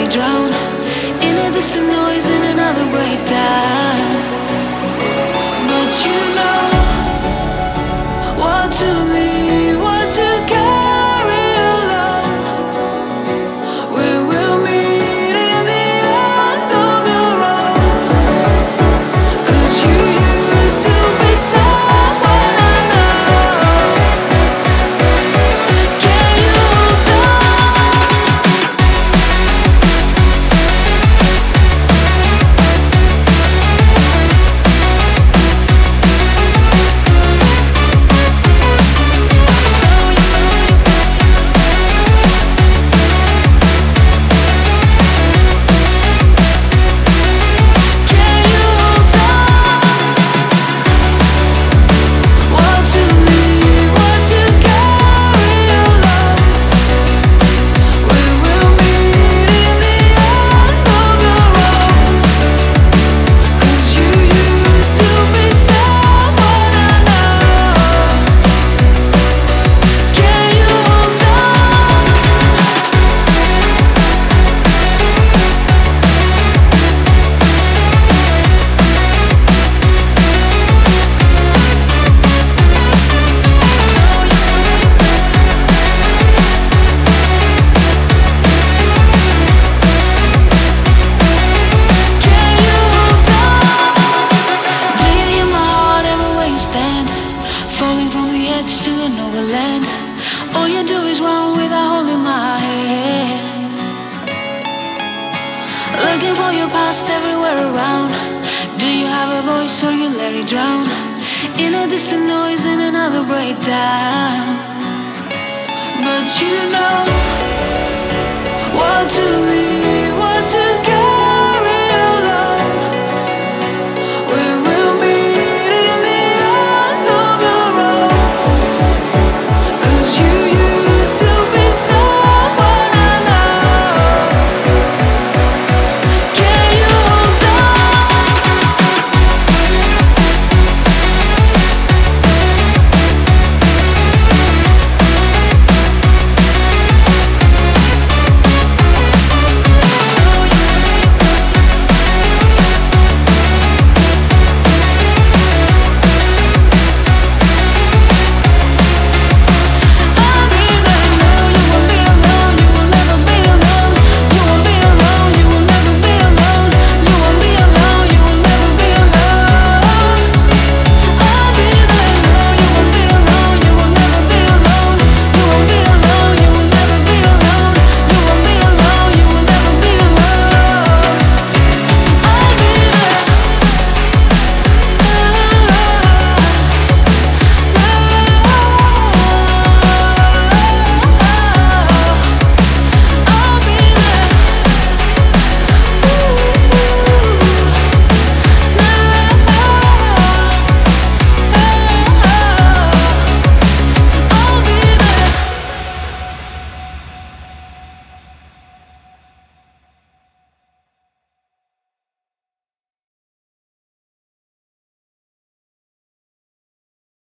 drown in a distant noise, in another breakdown. But you know what to leave, what to carry along. We will meet in the end of the road. 'Cause you used to be someone I know. Can you hold on? Can you hold on? What to leave, what to carry along. We will meet in the end of the road. 'Cause you used to be someone I know. Can you hold on? Can you hold on? Do you hear my heart everywhere you stand? Falling from the edge to an overland. All you do is run without holding my hand. Looking for your past everywhere around. Do you have a voice or you let it drown? In a distant noise, in another breakdown. But you know what to leave, what to